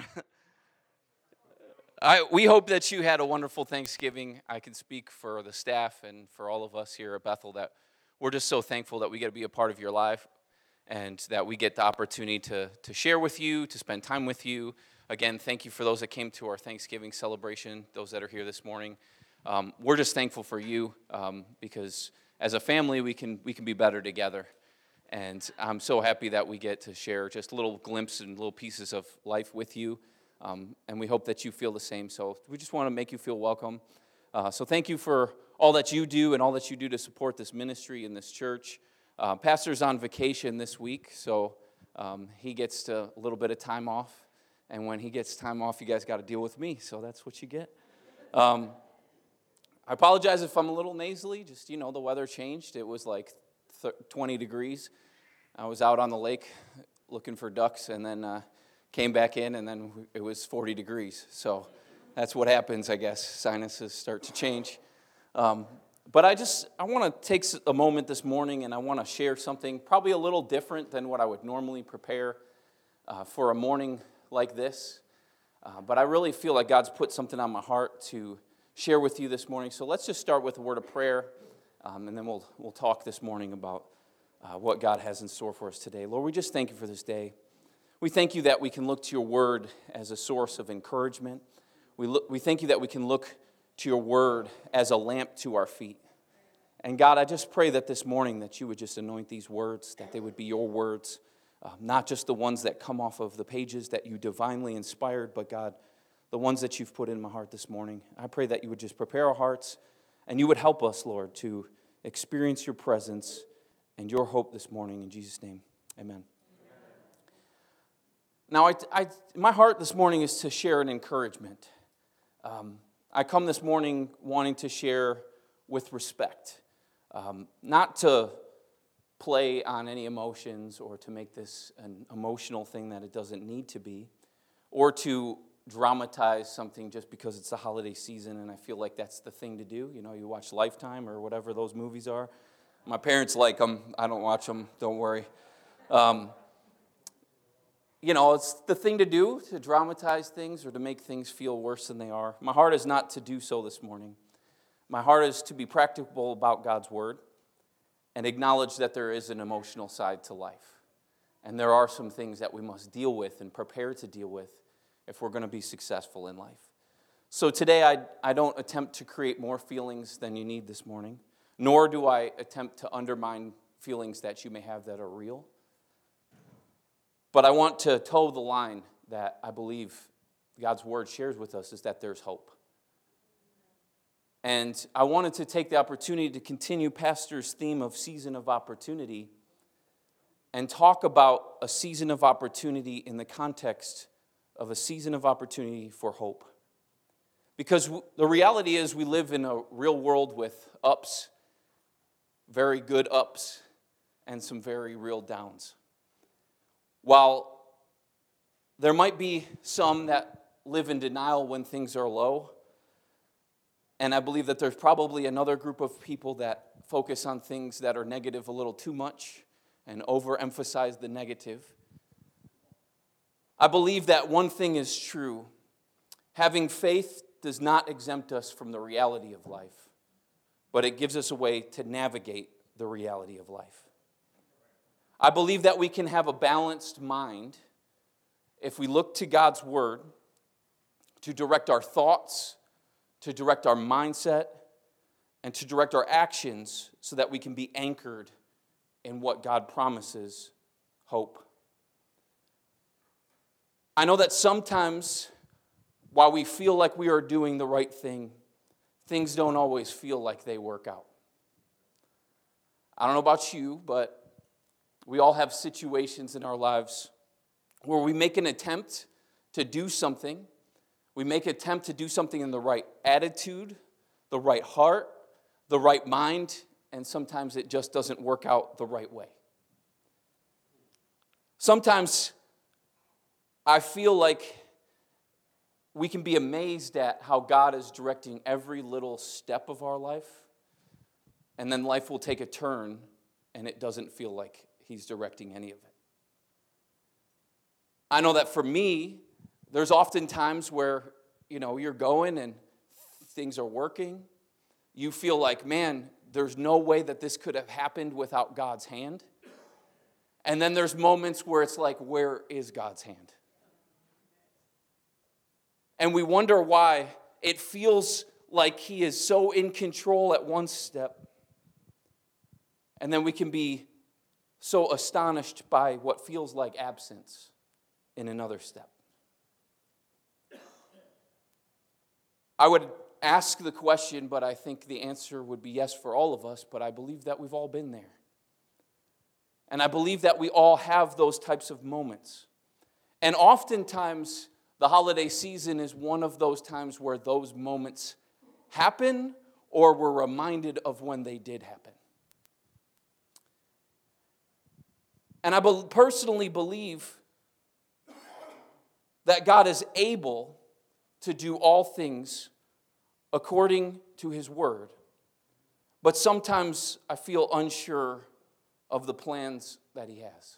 We hope that you had a wonderful Thanksgiving. I can speak for the staff and for all of us here at Bethel that we're just so thankful that we get to be a part of your life and that we get the opportunity to share with you, to spend time with you. Again, thank you for those that came to our Thanksgiving celebration, those that are here this morning. We're just thankful for you because as a family, we can be better together. And I'm so happy that we get to share just little glimpses and little pieces of life with you. And we hope that you feel the same. So we just want to make you feel welcome. So thank you for all that you do and all that you do to support this ministry and this church. Pastor's on vacation this week, so he gets a little bit of time off. And when he gets time off, you guys got to deal with me. So that's what you get. I apologize if I'm a little nasally. Just, the weather changed. It was like 20 degrees. I was out on the lake looking for ducks, and then came back in, and then it was 40 degrees. So that's what happens, I guess. Sinuses start to change. But I want to take a moment this morning, and I want to share something probably a little different than what I would normally prepare for a morning like this. But I really feel like God's put something on my heart to share with you this morning. So let's just start with a word of prayer, and then we'll talk this morning about what God has in store for us today. Lord, we just thank you for this day. We thank you that we can look to your word as a source of encouragement. We thank you that we can look to your word as a lamp to our feet. And God, I just pray that this morning that you would just anoint these words, that they would be your words, not just the ones that come off of the pages that you divinely inspired, but God, the ones that you've put in my heart this morning. I pray that you would just prepare our hearts and you would help us, Lord, to experience your presence and your hope this morning. In Jesus' name, amen. Now, my heart this morning is to share an encouragement. I come this morning wanting to share with respect, not to play on any emotions or to make this an emotional thing that it doesn't need to be, or to dramatize something just because it's the holiday season and I feel like that's the thing to do. You watch Lifetime or whatever those movies are. My parents like them. I don't watch them. Don't worry. It's the thing to do, to dramatize things or to make things feel worse than they are. My heart is not to do so this morning. My heart is to be practical about God's word and acknowledge that there is an emotional side to life. And there are some things that we must deal with and prepare to deal with if we're going to be successful in life. So today I don't attempt to create more feelings than you need this morning, nor do I attempt to undermine feelings that you may have that are real. But I want to toe the line that I believe God's word shares with us is that there's hope. And I wanted to take the opportunity to continue Pastor's theme of season of opportunity and talk about a season of opportunity in the context of a season of opportunity for hope. Because the reality is we live in a real world with ups, very good ups, and some very real downs. While there might be some that live in denial when things are low, and I believe that there's probably another group of people that focus on things that are negative a little too much and overemphasize the negative. I believe that one thing is true. Having faith does not exempt us from the reality of life, but it gives us a way to navigate the reality of life. I believe that we can have a balanced mind if we look to God's word to direct our thoughts, to direct our mindset, and to direct our actions so that we can be anchored in what God promises, hope. I know that sometimes while we feel like we are doing the right thing, things don't always feel like they work out. I don't know about you, but we all have situations in our lives where we make an attempt to do something. We make an attempt to do something in the right attitude, the right heart, the right mind, and sometimes it just doesn't work out the right way. Sometimes I feel like we can be amazed at how God is directing every little step of our life, and then life will take a turn, and it doesn't feel like He's directing any of it. I know that for me, There's often times where, you're going and things are working. You feel like, man, there's no way that this could have happened without God's hand. And then there's moments where it's like, where is God's hand? And we wonder why it feels like He is so in control at one step. And then we can be so astonished by what feels like absence in another step. I would ask the question, but I think the answer would be yes for all of us, but I believe that we've all been there. And I believe that we all have those types of moments. And oftentimes, the holiday season is one of those times where those moments happen or we're reminded of when they did happen. And I personally believe that God is able to do all things according to His word. But sometimes I feel unsure of the plans that He has.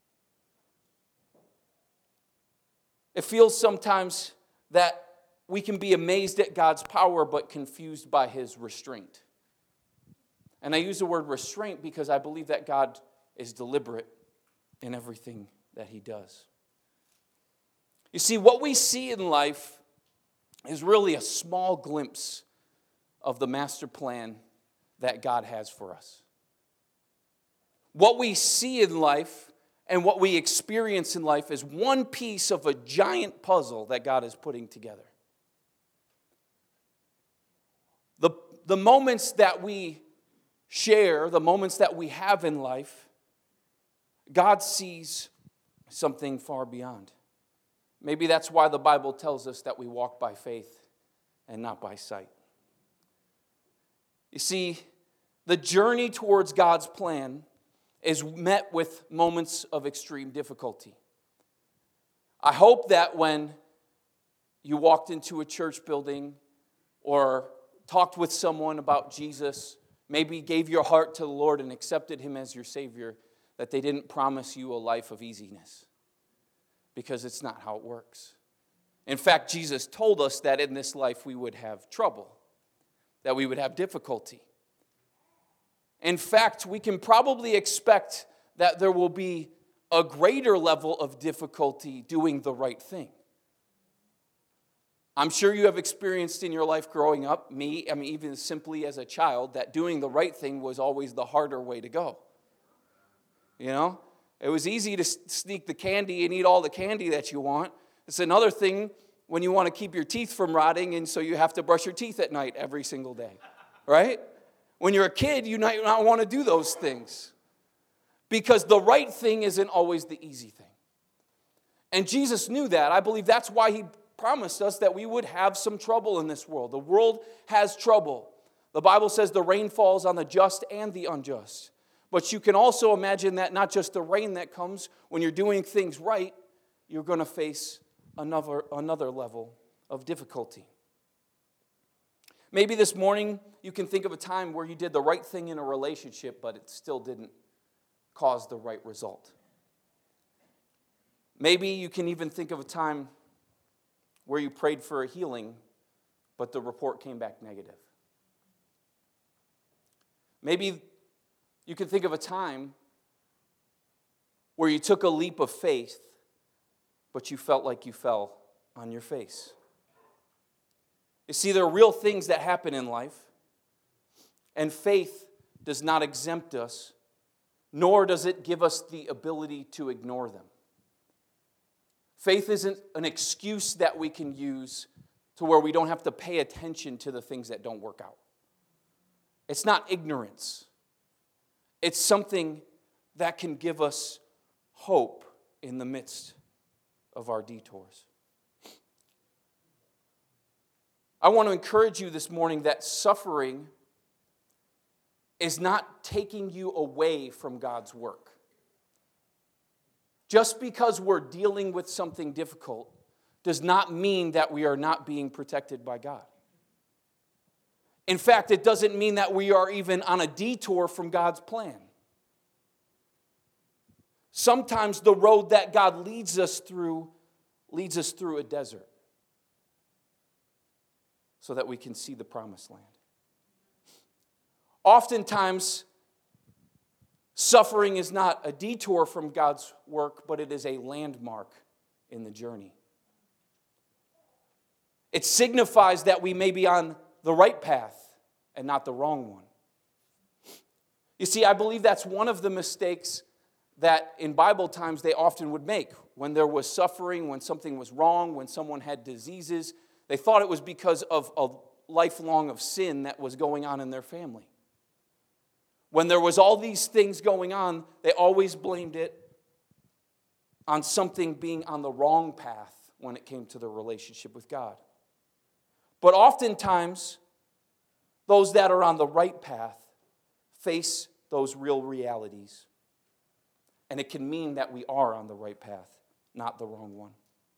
It feels sometimes that we can be amazed at God's power but confused by His restraint. And I use the word restraint because I believe that God is deliberate in everything that He does. You see, what we see in life is really a small glimpse of the master plan that God has for us. What we see in life and what we experience in life is one piece of a giant puzzle that God is putting together. The moments that we share, the moments that we have in life, God sees something far beyond. Maybe that's why the Bible tells us that we walk by faith and not by sight. You see, the journey towards God's plan is met with moments of extreme difficulty. I hope that when you walked into a church building or talked with someone about Jesus, maybe gave your heart to the Lord and accepted Him as your Savior, that they didn't promise you a life of easiness. Because it's not how it works. In fact, Jesus told us that in this life we would have trouble, that we would have difficulty. In fact, we can probably expect that there will be a greater level of difficulty doing the right thing. I'm sure you have experienced in your life growing up, even simply as a child, that doing the right thing was always the harder way to go. It was easy to sneak the candy and eat all the candy that you want. It's another thing when you want to keep your teeth from rotting, and so you have to brush your teeth at night every single day, right? When you're a kid, you might not want to do those things because the right thing isn't always the easy thing. And Jesus knew that. I believe that's why He promised us that we would have some trouble in this world. The world has trouble. The Bible says the rain falls on the just and the unjust. But you can also imagine that not just the rain that comes when you're doing things right, you're going to face another level of difficulty. Maybe this morning you can think of a time where you did the right thing in a relationship, but it still didn't cause the right result. Maybe you can even think of a time where you prayed for a healing, but the report came back negative. Maybe you can think of a time where you took a leap of faith, but you felt like you fell on your face. You see, there are real things that happen in life, and faith does not exempt us, nor does it give us the ability to ignore them. Faith isn't an excuse that we can use to where we don't have to pay attention to the things that don't work out. It's not ignorance. It's something that can give us hope in the midst of our detours. I want to encourage you this morning that suffering is not taking you away from God's work. Just because we're dealing with something difficult does not mean that we are not being protected by God. In fact, it doesn't mean that we are even on a detour from God's plan. Sometimes the road that God leads us through leads us through a desert so that we can see the promised land. Oftentimes, suffering is not a detour from God's work, but it is a landmark in the journey. It signifies that we may be on the right path and not the wrong one. You see, I believe that's one of the mistakes that in Bible times they often would make. When there was suffering, when something was wrong, when someone had diseases, they thought it was because of a lifelong of sin that was going on in their family. When there was all these things going on, they always blamed it on something being on the wrong path when it came to their relationship with God. But oftentimes, those that are on the right path face those real realities. And it can mean that we are on the right path, not the wrong one.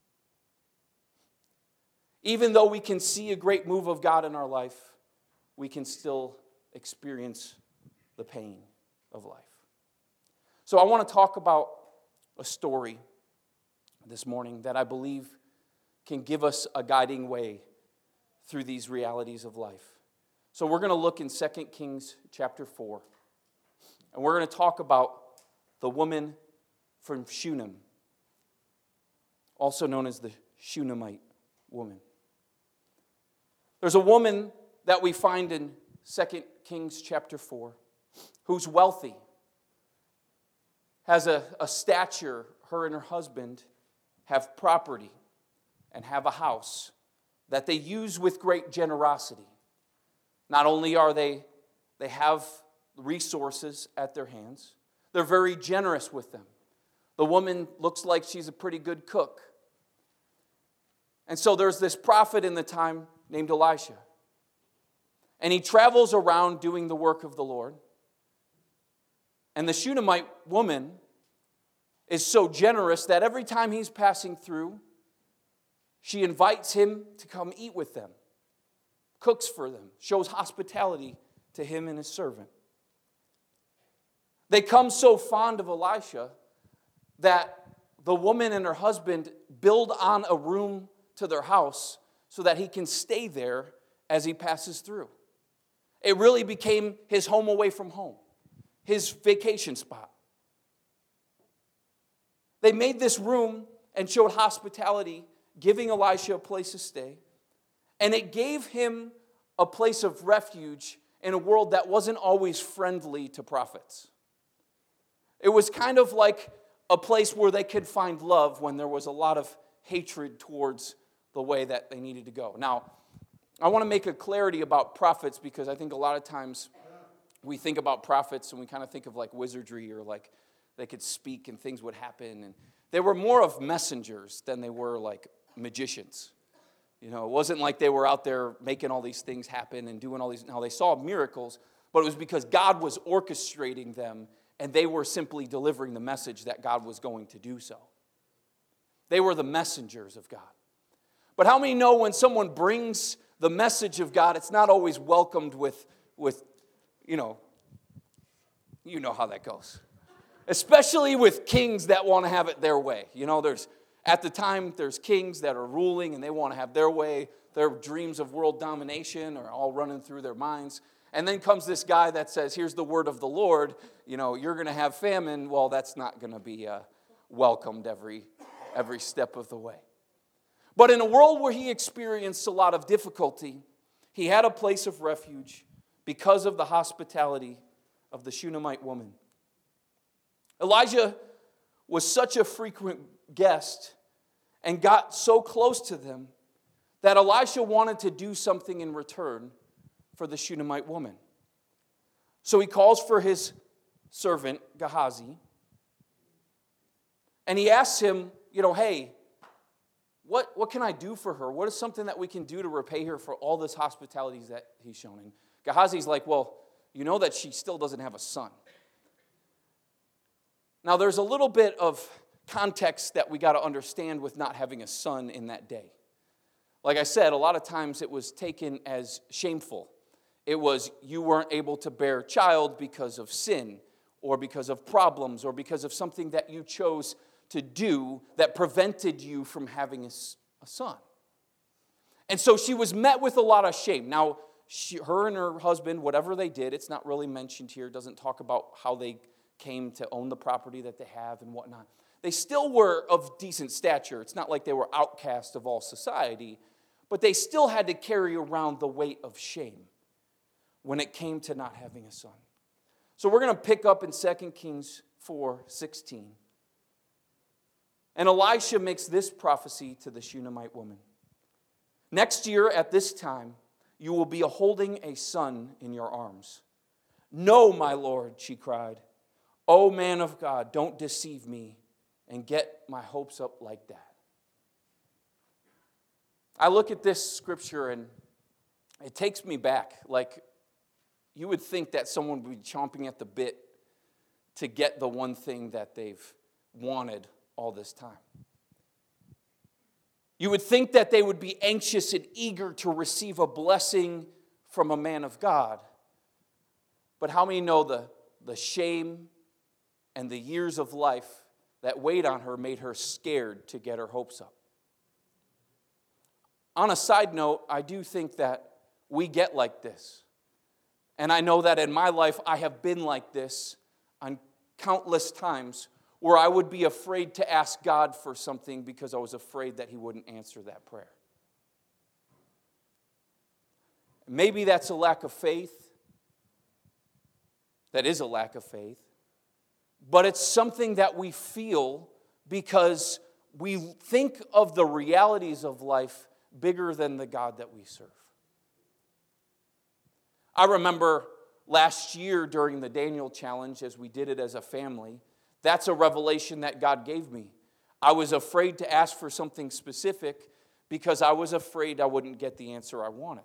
Even though we can see a great move of God in our life, we can still experience the pain of life. So I want to talk about a story this morning that I believe can give us a guiding way through these realities of life. So we're going to look in 2 Kings chapter 4. And we're going to talk about the woman from Shunem, also known as the Shunammite woman. There's a woman that we find in 2 Kings chapter 4 who's wealthy, has a stature. Her and her husband have property and have a house that they use with great generosity. Not only are they have resources at their hands, they're very generous with them. The woman looks like she's a pretty good cook. And so there's this prophet in the time named Elisha. And he travels around doing the work of the Lord. And the Shunammite woman is so generous that every time he's passing through, she invites him to come eat with them, cooks for them, shows hospitality to him and his servant. They come so fond of Elisha that the woman and her husband build on a room to their house so that he can stay there as he passes through. It really became his home away from home, his vacation spot. They made this room and showed hospitality, giving Elisha a place to stay. And it gave him a place of refuge in a world that wasn't always friendly to prophets. It was kind of like a place where they could find love when there was a lot of hatred towards the way that they needed to go. Now, I want to make a clarity about prophets because I think a lot of times we think about prophets and we kind of think of like wizardry or like they could speak and things would happen. And they were more of messengers than they were like magicians. You know, it wasn't like they were out there making all these things happen and doing all these. Now, they saw miracles, but it was because God was orchestrating them and they were simply delivering the message that God was going to do so. They were the messengers of God. But how many know when someone brings the message of God, it's not always welcomed with you know how that goes. Especially with kings that want to have it their way. You know, there's kings that are ruling and they want to have their way. Their dreams of world domination are all running through their minds. And then comes this guy that says, here's the word of the Lord. You know, you're going to have famine. Well, that's not going to be welcomed every step of the way. But in a world where he experienced a lot of difficulty, he had a place of refuge because of the hospitality of the Shunammite woman. Elijah was such a frequent guest and got so close to them that Elisha wanted to do something in return for the Shunammite woman. So he calls for his servant, Gehazi, and he asks him, hey, what can I do for her? What is something that we can do to repay her for all this hospitality that he's shown? And Gehazi's like, well, you know that she still doesn't have a son. Now, there's a little bit of context that we got to understand with not having a son in that day. Like I said, a lot of times it was taken as shameful. It was you weren't able to bear a child because of sin or because of problems or because of something that you chose to do that prevented you from having a son? And so she was met with a lot of shame. Now, her and her husband, whatever they did, it's not really mentioned here. It doesn't talk about how they came to own the property that they have and whatnot. They still were of decent stature. It's not like they were outcast of all society, but they still had to carry around the weight of shame when it came to not having a son. So we're going to pick up in 2 Kings 4:16. And Elisha makes this prophecy to the Shunammite woman. Next year at this time, you will be holding a son in your arms. No, my Lord, she cried. Oh, man of God, don't deceive me and get my hopes up like that. I look at this scripture and it takes me back. Like, you would think that someone would be chomping at the bit to get the one thing that they've wanted all this time. You would think that they would be anxious and eager to receive a blessing from a man of God. But how many know the shame and the years of life that weighed on her made her scared to get her hopes up? On a side note, I do think that we get like this. And I know that in my life I have been like this on countless times where I would be afraid to ask God for something because I was afraid that He wouldn't answer that prayer. Maybe that's a lack of faith. That is a lack of faith. But it's something that we feel because we think of the realities of life bigger than the God that we serve. I remember last year during the Daniel Challenge, as we did it as a family, that's a revelation that God gave me. I was afraid to ask for something specific because I was afraid I wouldn't get the answer I wanted.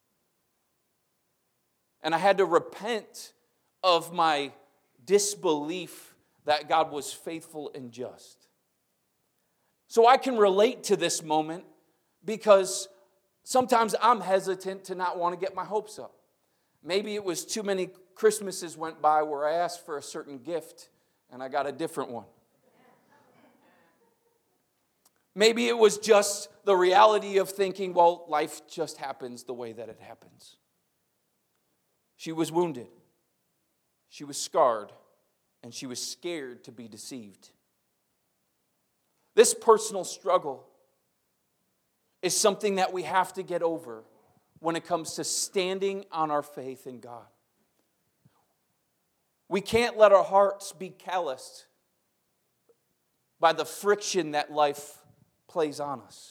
And I had to repent of my disbelief that God was faithful and just. So I can relate to this moment because sometimes I'm hesitant to not want to get my hopes up. Maybe it was too many Christmases went by where I asked for a certain gift and I got a different one. Maybe it was just the reality of thinking, well, life just happens the way that it happens. She was wounded. She was scarred. And she was scared to be deceived. This personal struggle is something that we have to get over when it comes to standing on our faith in God. We can't let our hearts be calloused by the friction that life plays on us.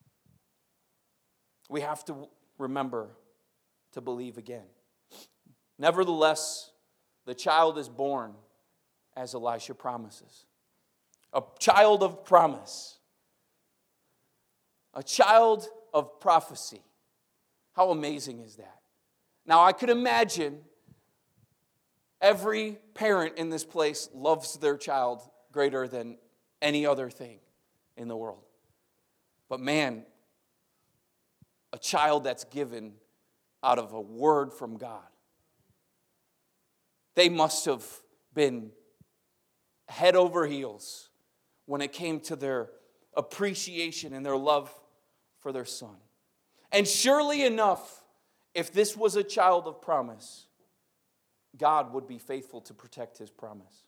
We have to remember to believe again. Nevertheless, the child is born as Elisha promises. A child of promise. A child of prophecy. How amazing is that? Now, I could imagine every parent in this place loves their child greater than any other thing in the world. But man, a child that's given out of a word from God. They must have been head over heels when it came to their appreciation and their love for their son. And surely enough, if this was a child of promise, God would be faithful to protect His promise.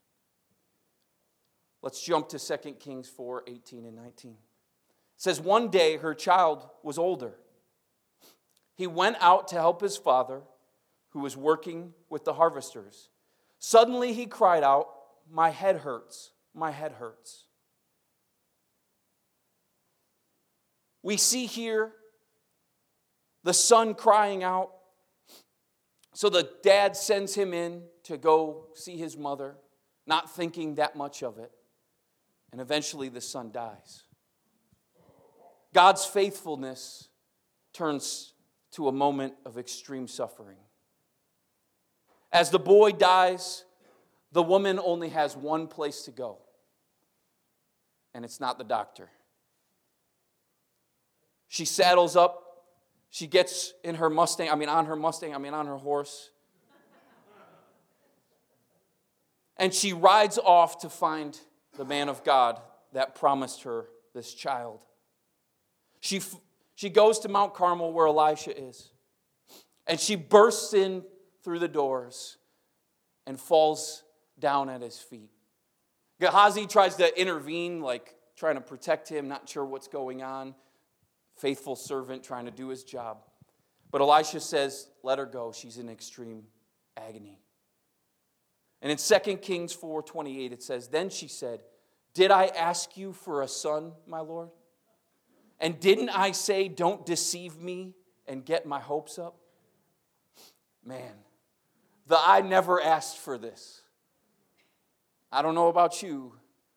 Let's jump to 2 Kings 4:18 and 19. It says, one day her child was older. He went out to help his father, who was working with the harvesters. Suddenly he cried out, my head hurts, my head hurts. We see here the son crying out. So the dad sends him in to go see his mother, not thinking that much of it. And eventually the son dies. God's faithfulness turns to a moment of extreme suffering. As the boy dies, the woman only has one place to go. And it's not the doctor. She saddles up. She gets on her horse. And she rides off to find the man of God that promised her this child. She goes to Mount Carmel where Elisha is, and she bursts in through the doors and falls down at his feet. Gehazi tries to intervene, like trying to protect him, not sure what's going on. Faithful servant trying to do his job. But Elisha says, let her go. She's in extreme agony. And in 2 Kings 4:28 it says, then she said, did I ask you for a son, my Lord? And didn't I say, don't deceive me and get my hopes up? Man, I never asked for this. I don't know about you,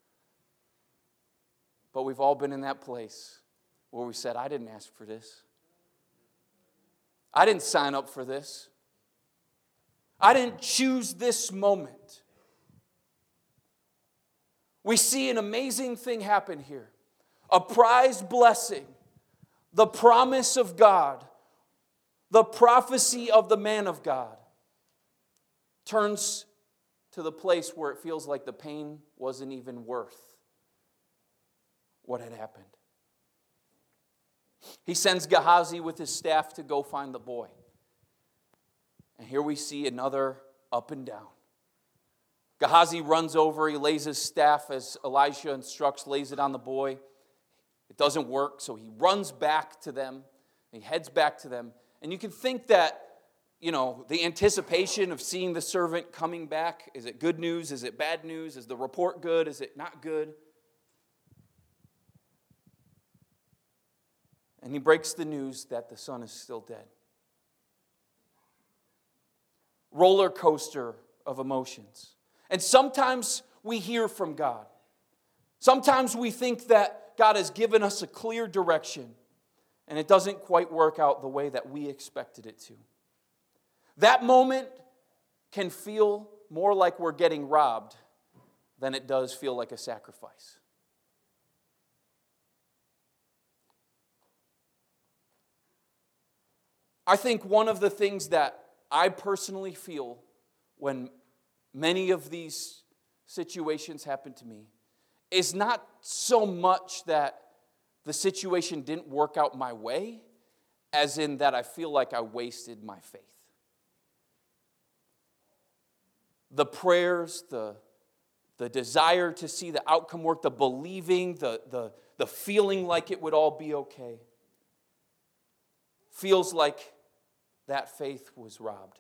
but we've all been in that place where we said, I didn't ask for this. I didn't sign up for this. I didn't choose this moment. We see an amazing thing happen here. A prized blessing, the promise of God, the prophecy of the man of God turns to the place where it feels like the pain wasn't even worth what had happened. He sends Gehazi with his staff to go find the boy. And here we see another up and down. Gehazi runs over, he lays his staff as Elisha instructs, lays it on the boy. It doesn't work, so he runs back to them. He heads back to them. And you can think that, the anticipation of seeing the servant coming back, is it good news? Is it bad news? Is the report good? Is it not good? And he breaks the news that the son is still dead. Roller coaster of emotions. And sometimes we hear from God. Sometimes we think that God has given us a clear direction, and it doesn't quite work out the way that we expected it to. That moment can feel more like we're getting robbed than it does feel like a sacrifice. I think one of the things that I personally feel when many of these situations happen to me is not so much that the situation didn't work out my way, as in that I feel like I wasted my faith. The prayers, the desire to see the outcome work, the believing, the feeling like it would all be okay, feels like that faith was robbed.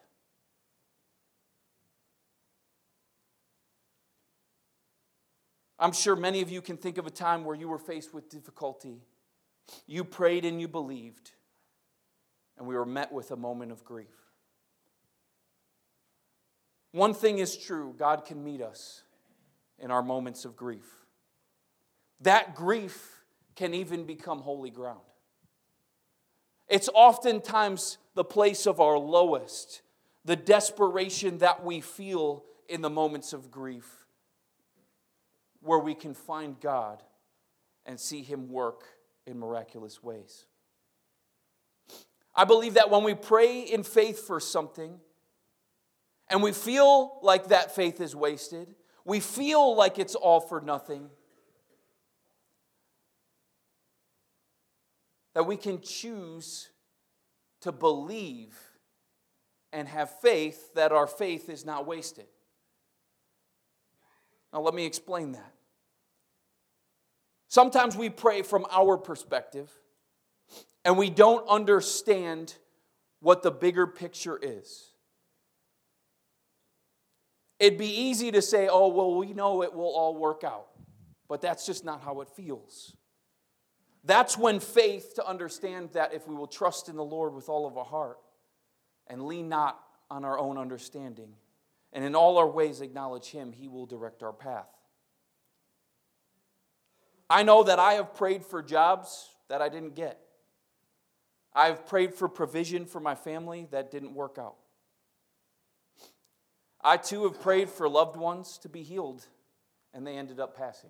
I'm sure many of you can think of a time where you were faced with difficulty. You prayed and you believed, and we were met with a moment of grief. One thing is true, God can meet us in our moments of grief. That grief can even become holy ground. It's oftentimes the place of our lowest, the desperation that we feel in the moments of grief, where we can find God and see Him work in miraculous ways. I believe that when we pray in faith for something, and we feel like that faith is wasted, we feel like it's all for nothing, that we can choose to believe and have faith that our faith is not wasted. Now let me explain that. Sometimes we pray from our perspective, and we don't understand what the bigger picture is. It'd be easy to say, oh, well, we know it will all work out. But that's just not how it feels. That's when faith, to understand that if we will trust in the Lord with all of our heart and lean not on our own understanding, and in all our ways acknowledge Him, He will direct our path. I know that I have prayed for jobs that I didn't get. I've prayed for provision for my family that didn't work out. I too have prayed for loved ones to be healed, and they ended up passing.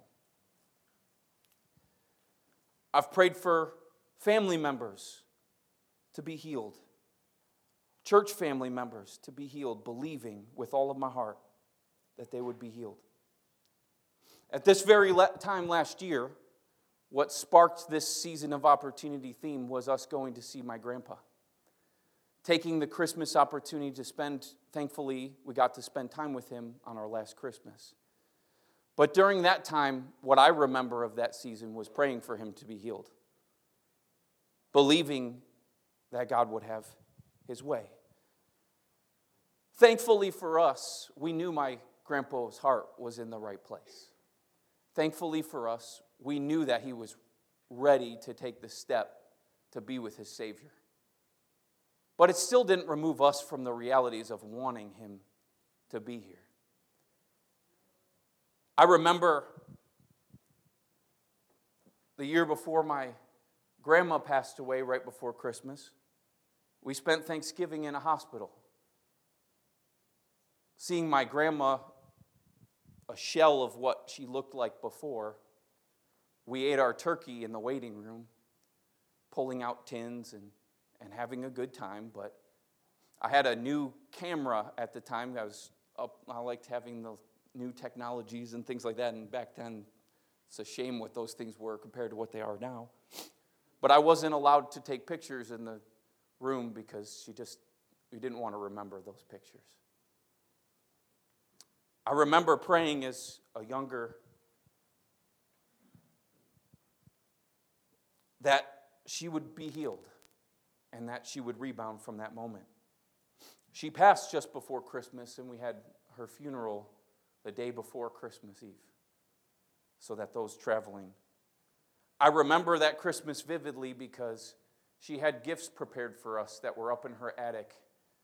I've prayed for family members to be healed, church family members to be healed, believing with all of my heart that they would be healed. At this very time last year, what sparked this season of opportunity theme was us going to see my grandpa. Taking the Christmas opportunity to spend, thankfully, we got to spend time with him on our last Christmas. But during that time, what I remember of that season was praying for him to be healed, believing that God would have his way. Thankfully for us, we knew my grandpa's heart was in the right place. Thankfully for us, we knew that he was ready to take the step to be with his Savior. But it still didn't remove us from the realities of wanting him to be here. I remember the year before my grandma passed away, right before Christmas, we spent Thanksgiving in a hospital. Seeing my grandma, a shell of what she looked like before, we ate our turkey in the waiting room, pulling out tins and having a good time. But I had a new camera at the time. I liked having the new technologies and things like that. And back then, it's a shame what those things were compared to what they are now. But I wasn't allowed to take pictures in the room because we didn't want to remember those pictures. I remember praying as a younger that she would be healed and that she would rebound from that moment. She passed just before Christmas, and we had her funeral the day before Christmas Eve, so that those traveling. I remember that Christmas vividly because she had gifts prepared for us that were up in her attic.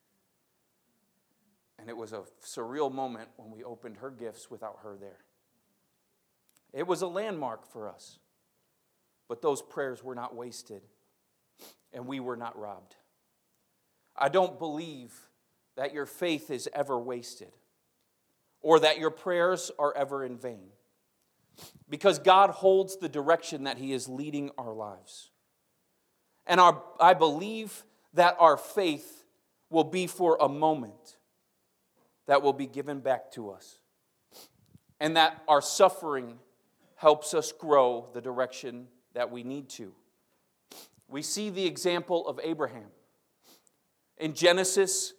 And it was a surreal moment when we opened her gifts without her there. It was a landmark for us. But those prayers were not wasted, and we were not robbed. I don't believe that your faith is ever wasted or that your prayers are ever in vain, because God holds the direction that He is leading our lives. And I believe that our faith will be for a moment that will be given back to us, and that our suffering helps us grow the direction that we need to. We see the example of Abraham. In Genesis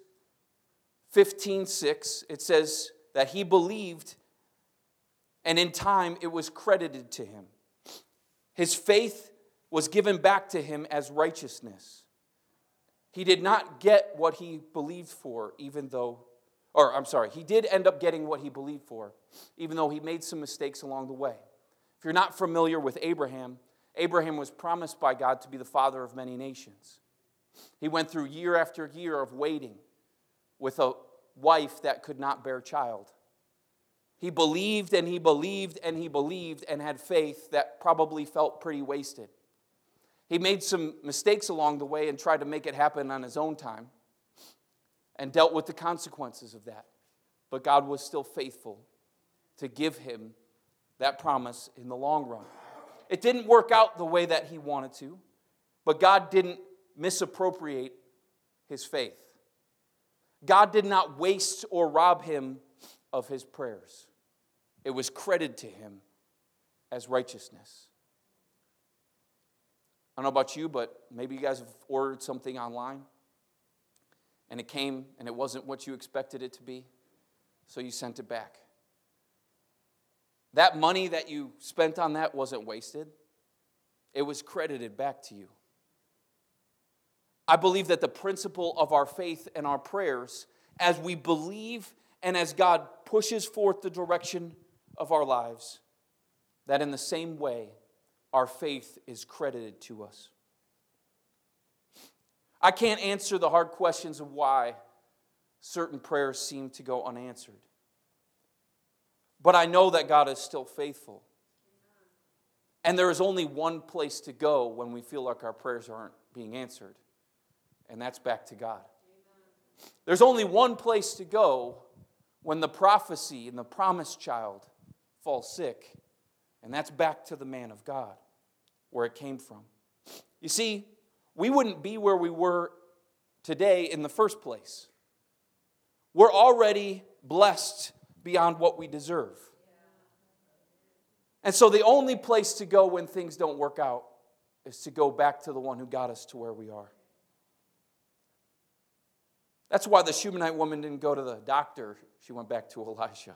15:6, it says that he believed, and in time it was credited to him. His faith was given back to him as righteousness. He did not get what he believed for, he did end up getting what he believed for, even though he made some mistakes along the way. If you're not familiar with Abraham, Abraham was promised by God to be the father of many nations. He went through year after year of waiting with a wife that could not bear child. He believed and he believed and he believed and had faith that probably felt pretty wasted. He made some mistakes along the way and tried to make it happen on his own time and dealt with the consequences of that. But God was still faithful to give him that promise in the long run. It didn't work out the way that he wanted to, but God didn't misappropriate his faith. God did not waste or rob him of his prayers. It was credited to him as righteousness. I don't know about you, but maybe you guys have ordered something online and it came and it wasn't what you expected it to be, so you sent it back. That money that you spent on that wasn't wasted. It was credited back to you. I believe that the principle of our faith and our prayers, as we believe and as God pushes forth the direction of our lives, that in the same way, our faith is credited to us. I can't answer the hard questions of why certain prayers seem to go unanswered. But I know that God is still faithful. And there is only one place to go when we feel like our prayers aren't being answered. And that's back to God. There's only one place to go when the prophecy and the promised child falls sick. And that's back to the man of God, where it came from. You see, we wouldn't be where we were today in the first place. We're already blessed beyond what we deserve. And so the only place to go when things don't work out is to go back to the one who got us to where we are. That's why the Shunammite woman didn't go to the doctor. She went back to Elisha.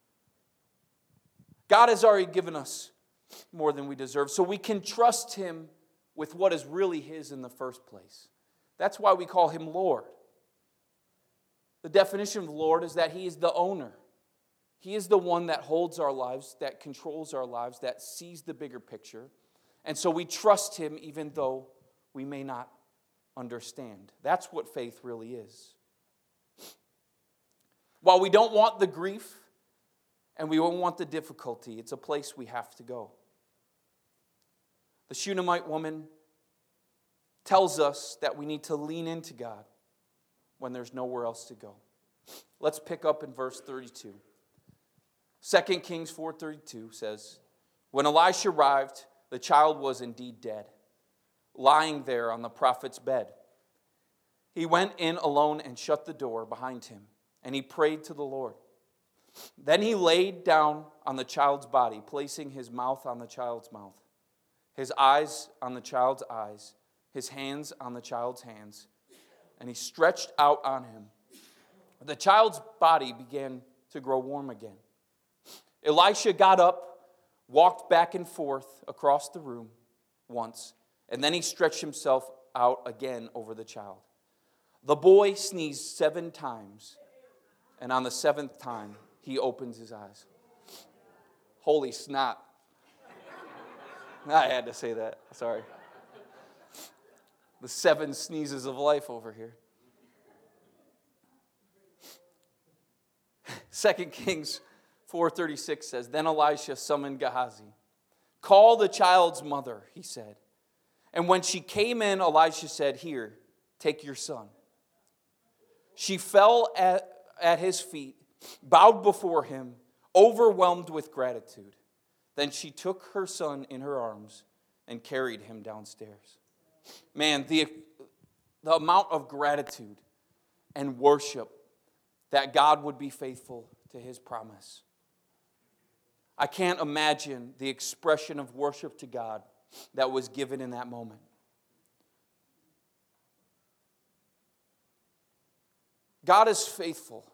God has already given us more than we deserve, so we can trust Him with what is really His in the first place. That's why we call Him Lord. The definition of Lord is that He is the owner. He is the one that holds our lives, that controls our lives, that sees the bigger picture. And so we trust Him even though we may not understand. That's what faith really is. While we don't want the grief and we don't want the difficulty, it's a place we have to go. The Shunammite woman tells us that we need to lean into God when there's nowhere else to go. Let's pick up in verse 32. 2 Kings 4:32 says, when Elisha arrived, the child was indeed dead, lying there on the prophet's bed. He went in alone and shut the door behind him, and he prayed to the Lord. Then he laid down on the child's body, placing his mouth on the child's mouth, his eyes on the child's eyes, his hands on the child's hands, and he stretched out on him. The child's body began to grow warm again. Elisha got up, walked back and forth across the room once, and then he stretched himself out again over the child. The boy sneezed 7 times, and on the 7th time, he opens his eyes. Holy snot. I had to say that. Sorry. The 7 sneezes of life over here. 2 Kings 4:36 says, then Elisha summoned Gehazi. Call the child's mother, he said. And when she came in, Elisha said, here, take your son. She fell at his feet, bowed before him, overwhelmed with gratitude. Then she took her son in her arms and carried him downstairs. Man, the amount of gratitude and worship that God would be faithful to His promise. I can't imagine the expression of worship to God that was given in that moment. God is faithful.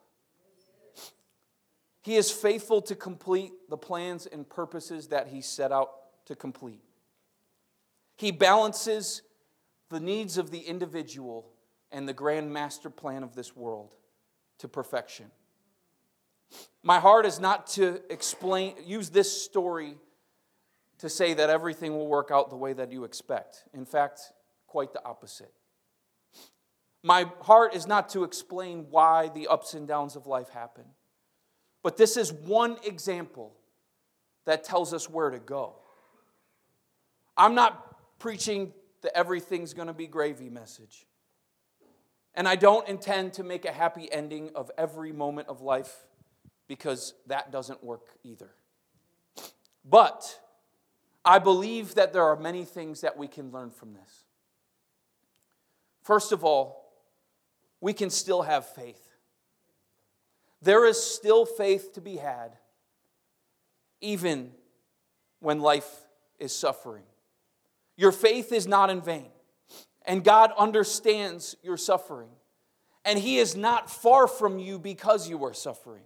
He is faithful to complete the plans and purposes that He set out to complete. He balances the needs of the individual and the grand master plan of this world to perfection. My heart is not to use this story to say that everything will work out the way that you expect. In fact, quite the opposite. My heart is not to explain why the ups and downs of life happen. But this is one example that tells us where to go. I'm not preaching the everything's going to be gravy message. And I don't intend to make a happy ending of every moment of life, because that doesn't work either. But I believe that there are many things that we can learn from this. First of all, we can still have faith. There is still faith to be had, even when life is suffering. Your faith is not in vain, and God understands your suffering, and He is not far from you because you are suffering.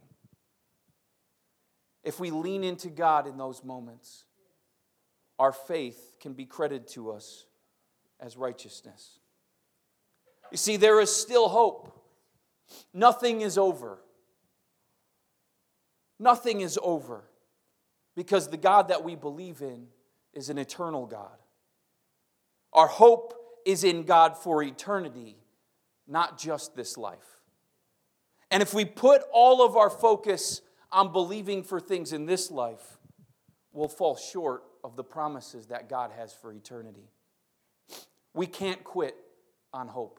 If we lean into God in those moments, our faith can be credited to us as righteousness. You see, there is still hope. Nothing is over. Nothing is over, because the God that we believe in is an eternal God. Our hope is in God for eternity, not just this life. And if we put all of our focus on believing for things in this life, we'll fall short of the promises that God has for eternity. We can't quit on hope.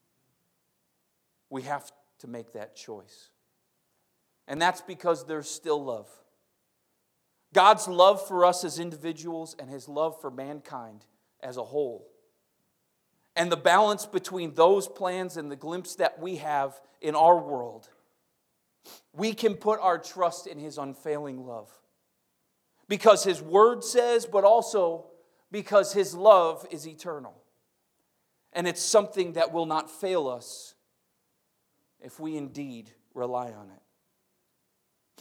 We have to make that choice. And that's because there's still love. God's love for us as individuals and His love for mankind as a whole. And the balance between those plans and the glimpse that we have in our world. We can put our trust in His unfailing love. because His Word says, but also because His love is eternal. And it's something that will not fail us if we indeed rely on it.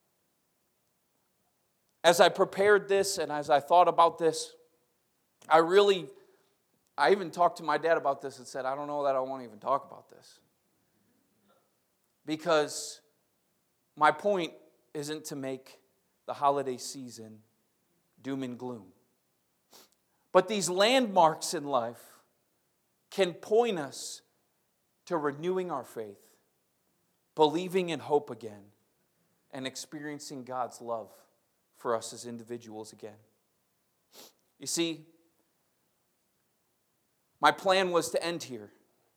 As I prepared this and as I thought about this, I even talked to my dad about this and said, I don't know that I want to even talk about this. Because my point isn't to make the holiday season doom and gloom. But these landmarks in life can point us to renewing our faith, believing in hope again, and experiencing God's love for us as individuals again. You see, my plan was to end here.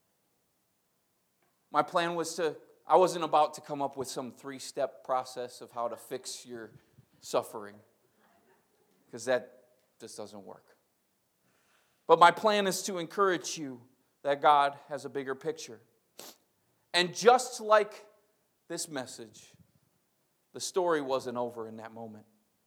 My plan was I wasn't about to come up with some 3-step process of how to fix your suffering, because that just doesn't work. But my plan is to encourage you that God has a bigger picture. And just like this message, the story wasn't over in that moment.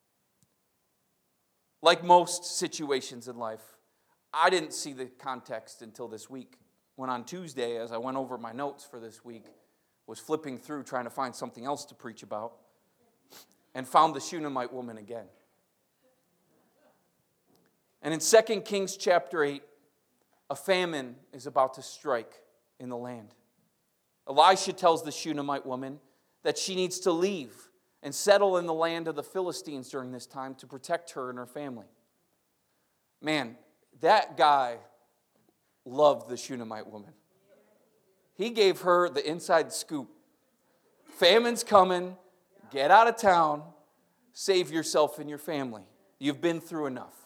Like most situations in life, I didn't see the context until this week, when on Tuesday, as I went over my notes for this week, was flipping through trying to find something else to preach about, and found the Shunammite woman again. And in 2 Kings chapter 8, a famine is about to strike in the land. Elisha tells the Shunammite woman that she needs to leave and settle in the land of the Philistines during this time to protect her and her family. Man, that guy loved the Shunammite woman. He gave her the inside scoop. Famine's coming. Get out of town. Save yourself and your family. You've been through enough.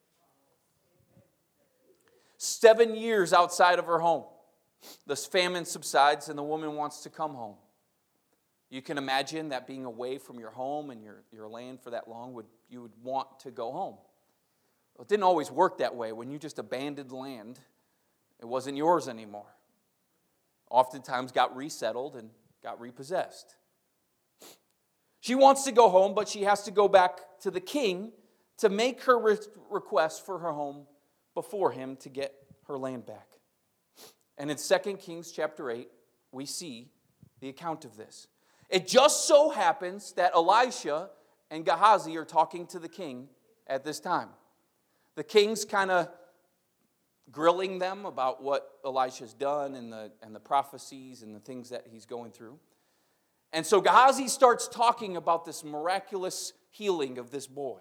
7 years outside of her home. This famine subsides and the woman wants to come home. You can imagine that being away from your home and your land for that long, you would want to go home. Well, it didn't always work that way. When you just abandoned land, it wasn't yours anymore. Oftentimes got resettled and got repossessed. She wants to go home, but she has to go back to the king to make her request for her home before him to get her land back. And in 2 Kings chapter 8, we see the account of this. It just so happens that Elisha and Gehazi are talking to the king at this time. The king's kind of grilling them about what Elisha's done and the prophecies and the things that he's going through. And so Gehazi starts talking about this miraculous healing of this boy.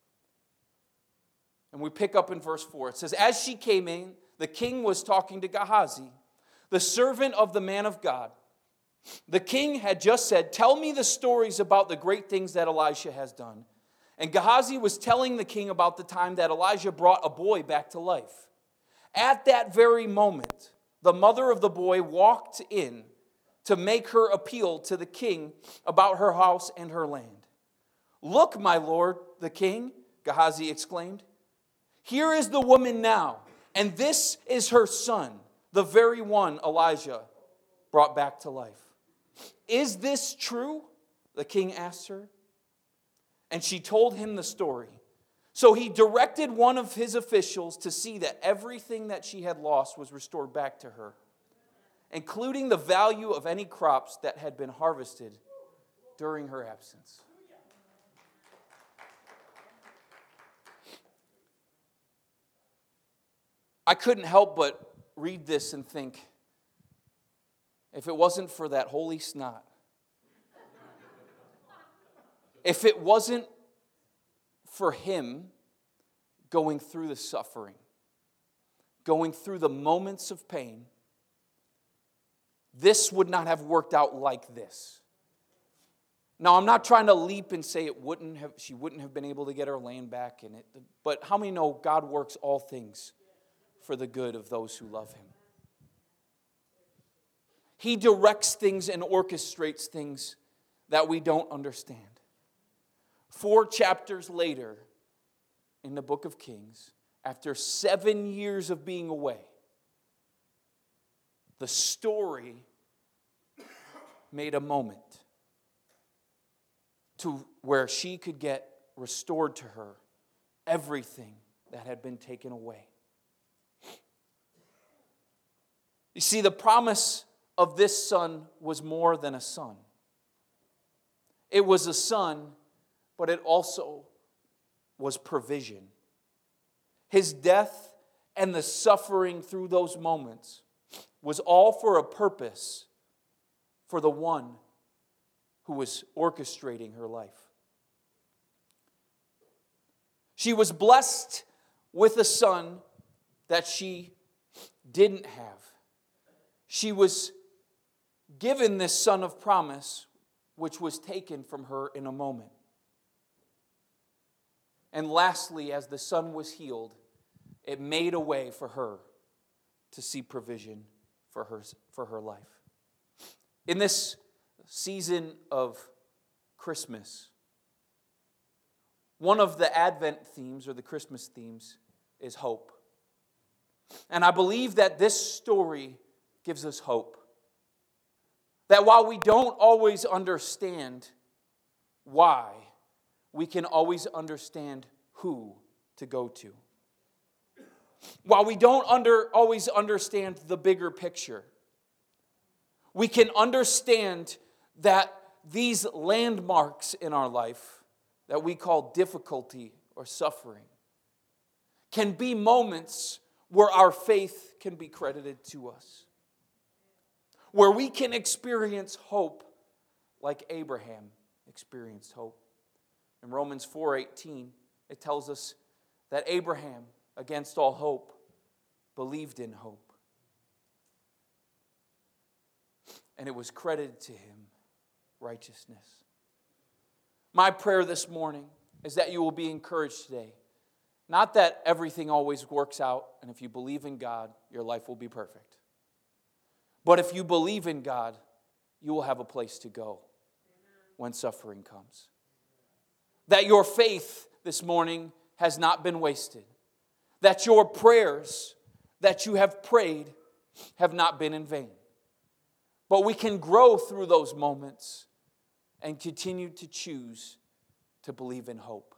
And we pick up in verse 4. It says, as she came in, the king was talking to Gehazi, the servant of the man of God. The king had just said, tell me the stories about the great things that Elisha has done. And Gehazi was telling the king about the time that Elijah brought a boy back to life. At that very moment, the mother of the boy walked in to make her appeal to the king about her house and her land. Look, my lord, the king, Gehazi exclaimed. Here is the woman now, and this is her son, the very one Elijah brought back to life. Is this true? The king asked her. And she told him the story. So he directed one of his officials to see that everything that she had lost was restored back to her, including the value of any crops that had been harvested during her absence. I couldn't help but read this and think, if it wasn't for that holy snot, if it wasn't for him going through the suffering, going through the moments of pain, this would not have worked out like this. Now, I'm not trying to leap and say she wouldn't have been able to get her land back in it, but how many know God works all things for the good of those who love him? He directs things and orchestrates things that we don't understand. 4 chapters later in the book of Kings, after 7 years of being away, the story made a moment to where she could get restored to her everything that had been taken away. You see, the promise of this son was more than a son. It was a son, but it also was provision. His death and the suffering through those moments was all for a purpose, for the one who was orchestrating her life. She was blessed with a son that she didn't have. She was given this son of promise, which was taken from her in a moment. And lastly, as the son was healed, it made a way for her to see provision for her life. In this season of Christmas, one of the Advent themes or the Christmas themes is hope. And I believe that this story gives us hope. That while we don't always understand why, we can always understand who to go to. While we don't always understand the bigger picture, we can understand that these landmarks in our life that we call difficulty or suffering can be moments where our faith can be credited to us. Where we can experience hope like Abraham experienced hope. In Romans 4:18, it tells us that Abraham, against all hope, believed in hope. And it was credited to him righteousness. My prayer this morning is that you will be encouraged today. Not that everything always works out, and if you believe in God, your life will be perfect. But if you believe in God, you will have a place to go when suffering comes. That your faith this morning has not been wasted. That your prayers that you have prayed have not been in vain. But we can grow through those moments and continue to choose to believe in hope.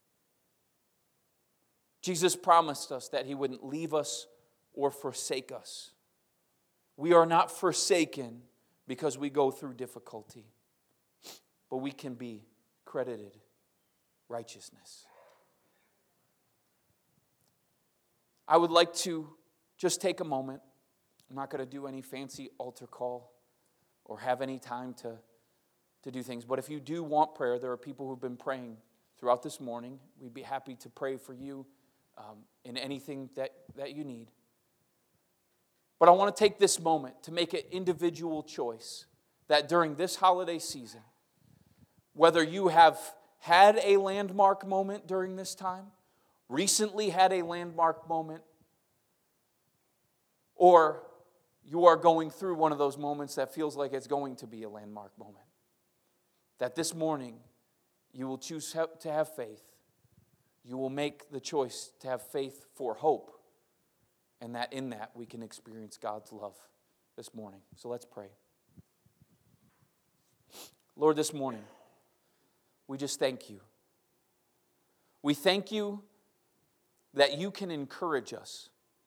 Jesus promised us that He wouldn't leave us or forsake us. We are not forsaken because we go through difficulty, but we can be credited righteousness. I would like to just take a moment. I'm not going to do any fancy altar call or have any time to do things. But if you do want prayer, there are people who've been praying throughout this morning. We'd be happy to pray for you in anything that you need. But I want to take this moment to make an individual choice that during this holiday season, whether you have had a landmark moment during this time, recently had a landmark moment, or you are going through one of those moments that feels like it's going to be a landmark moment, that this morning you will choose to have faith. You will make the choice to have faith for hope, and that in that we can experience God's love this morning. So let's pray. Lord, this morning, we just thank you. We thank you that you can encourage us.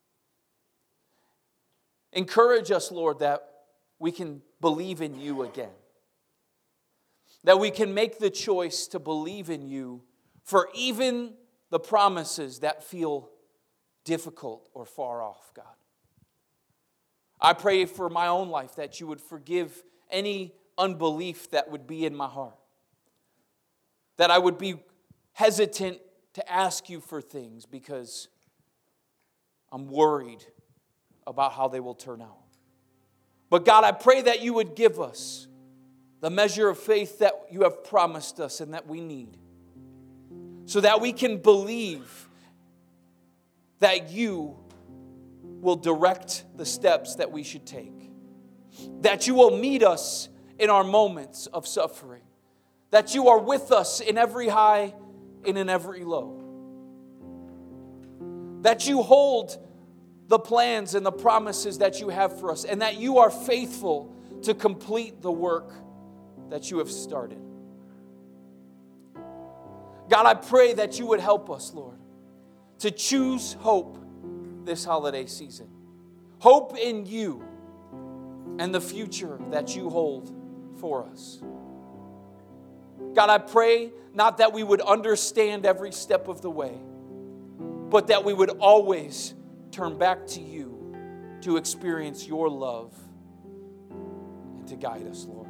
Encourage us, Lord, that we can believe in you again. That we can make the choice to believe in you for even the promises that feel difficult or far off, God. I pray for my own life that you would forgive any unbelief that would be in my heart. That I would be hesitant to ask you for things because I'm worried about how they will turn out. But God, I pray that you would give us the measure of faith that you have promised us and that we need, so that we can believe that you will direct the steps that we should take, that you will meet us in our moments of suffering, that you are with us in every high and in every low, that you hold the plans and the promises that you have for us, and that you are faithful to complete the work that you have started. God, I pray that you would help us, Lord, to choose hope this holiday season. Hope in you and the future that you hold for us. God, I pray not that we would understand every step of the way, but that we would always turn back to you to experience your love and to guide us, Lord.